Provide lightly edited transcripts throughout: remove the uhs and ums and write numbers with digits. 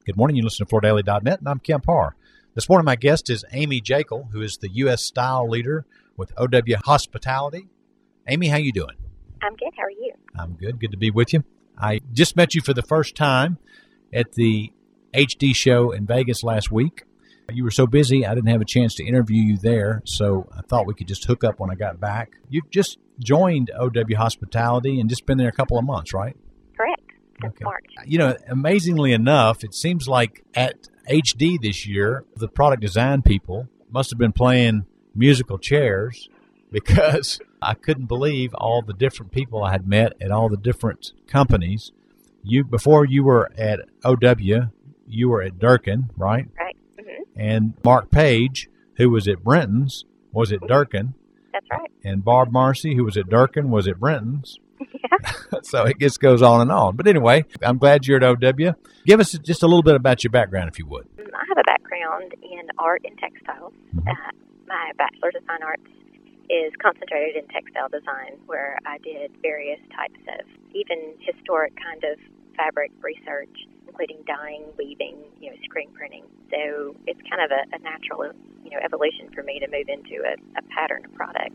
Good morning. You listen to FloorDaily.net, and I'm Kemp Harr. This morning, my guest is Amy Jekyll, who is the U.S. Style Leader with OW Hospitality. Amy, how you doing? I'm good. How are you? I'm good. Good to be with you. I just met you for the first time at the HD show in Vegas last week. You were so busy, I didn't have a chance to interview you there, so I thought we could just hook up when I got back. You've just joined OW Hospitality and just been there a couple of months, right? Correct. Since Okay. March. You know, amazingly enough, it seems like at HD this year, the product design people must have been playing musical chairs because I couldn't believe all the different people I had met at all the different companies. Before you were at OW, you were at Durkin, right? Right. Mm-hmm. And Mark Page, who was at Brenton's, was at Durkin. That's right. And Barb Marcy, who was at Durkin, was at Brenton's. Yeah. So it just goes on and on. But anyway, I'm glad you're at OW. Give us just a little bit about your background, if you would. I have a background in art and textiles. Mm-hmm. My Bachelor's of Fine Arts is concentrated in textile design, where I did various types of even historic kind of fabric research, including dyeing, weaving, screen printing. So it's kind of a natural, evolution for me to move into a pattern of product,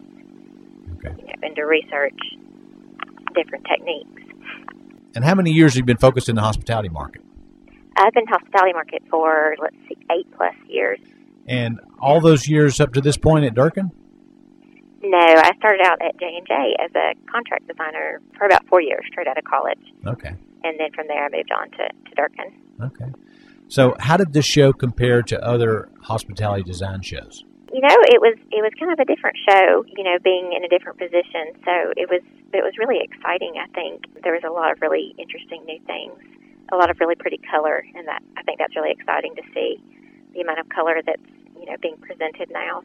Okay. And to research different techniques. And how many years have you been focused in the hospitality market? I've been in the hospitality market for, 8+ years. And all those years up to this point at Durkin? No, I started out at J&J as a contract designer for about 4 years, straight out of college. Okay. And then from there I moved on to Durkin. Okay. So how did this show compare to other hospitality design shows? It was kind of a different show, being in a different position. So it was really exciting, I think. There was a lot of really interesting new things, a lot of really pretty color, and I think that's really exciting to see the amount of color that's, being presented now.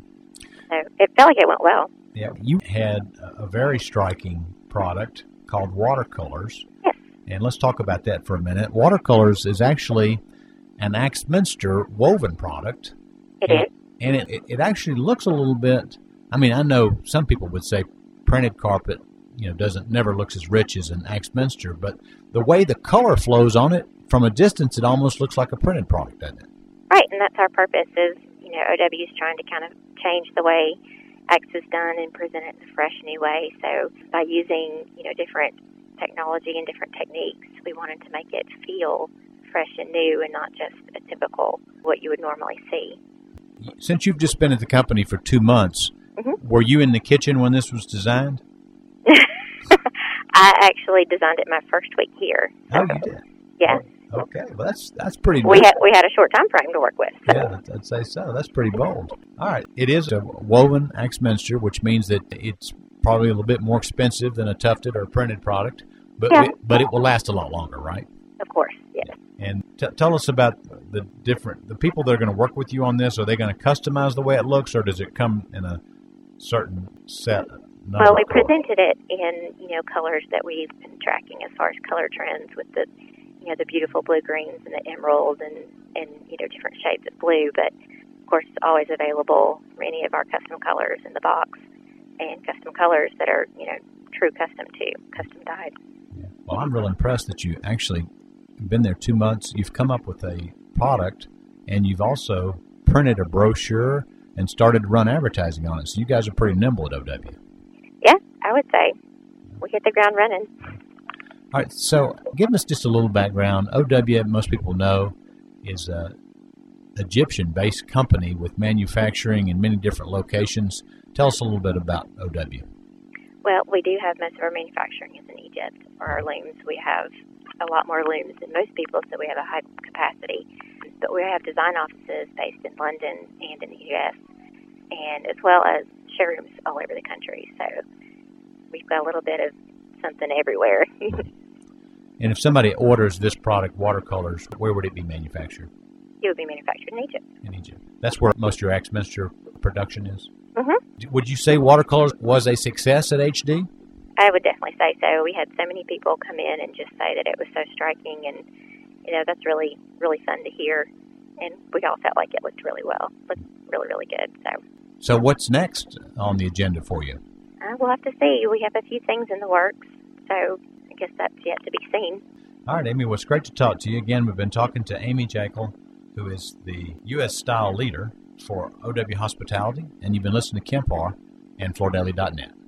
So it felt like it went well. Yeah, you had a very striking product called Watercolors. Yes. And let's talk about that for a minute. Watercolors is actually an Axminster woven product. It is. And it actually looks a little bit, I know some people would say printed carpet, never looks as rich as an Axminster, but the way the color flows on it, from a distance, it almost looks like a printed product, doesn't it? Right, and that's our purpose is, OW is trying to kind of change the way Axe is done and present it in a fresh new way. So by using, different technology and different techniques, we wanted to make it feel fresh and new and not just a typical what you would normally see. Since you've just been at the company for 2 months, Mm-hmm. Were you in the kitchen when this was designed? I actually designed it my first week here. Oh, you did? Yeah. Okay, well, that's pretty We good. had a short time frame to work with. So. Yeah, I'd say so. That's pretty bold. All right. It is a woven Axminster, which means that it's probably a little bit more expensive than a tufted or printed product, but Yeah. but it will last a lot longer, right? Of course, yes. And tell us about the people that are going to work with you on this. Are they going to customize the way it looks, or does it come in a certain set? Well, we presented it in, colors that we've been tracking as far as color trends with the, the beautiful blue greens and the emerald and different shades of blue. But, of course, it's always available for any of our custom colors in the box and custom colors that are, true custom dyed. Well, I'm real impressed that you actually been there 2 months. You've come up with a product, and you've also printed a brochure and started to run advertising on it. So you guys are pretty nimble at OW. Yeah, I would say we hit the ground running. All right, so give us just a little background. OW, most people know, is an Egyptian-based company with manufacturing in many different locations. Tell us a little bit about OW. Well, we do have most of our manufacturing is in Egypt for our looms. We have a lot more looms than most people, so we have a high capacity. But we have design offices based in London and in the U.S., and as well as showrooms all over the country. So we've got a little bit of something everywhere. And if somebody orders this product, Watercolors, where would it be manufactured? It would be manufactured in Egypt. In Egypt. That's where most of your Axminster production is? Mm-hmm. Would you say Watercolors was a success at HD? I would definitely say so. We had so many people come in and just say that it was so striking, and that's really, really fun to hear. And we all felt like it looked really well. It looked really, really good. So what's next on the agenda for you? We'll have to see. We have a few things in the works, so I guess that's yet to be seen. All right, Amy, well, it's great to talk to you. Again, we've been talking to Amy Jekyll, who is the U.S. Style Leader for OW Hospitality, and you've been listening to Kempar and FloorDaily.net.